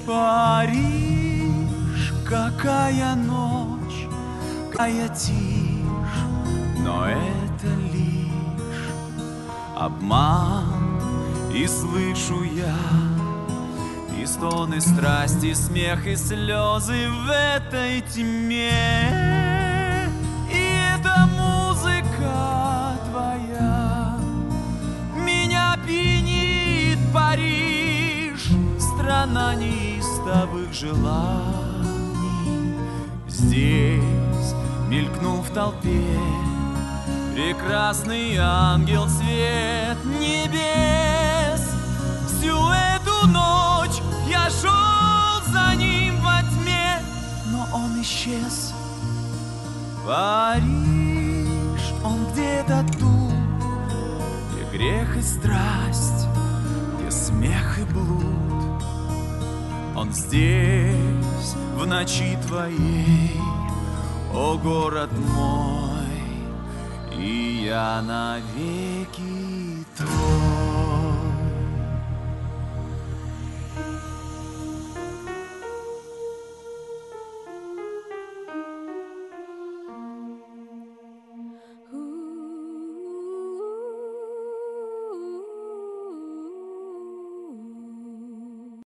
Париж, какая ночь, какая тишь, но это лишь обман, и слышу я и стоны страсти, смех и слезы в этой тьме. И эта музыка твоя меня пьянит, Париж, страна неистовых желаний. Здесь мелькнул в толпе прекрасный ангел, цвет небес. Всю эту ночь я шел за ним во тьме, но он исчез. Париж, он где-то тут, где грех и страсть, где смех и блуд. Он здесь, в ночи твоей, о город мой, и я навеки твой.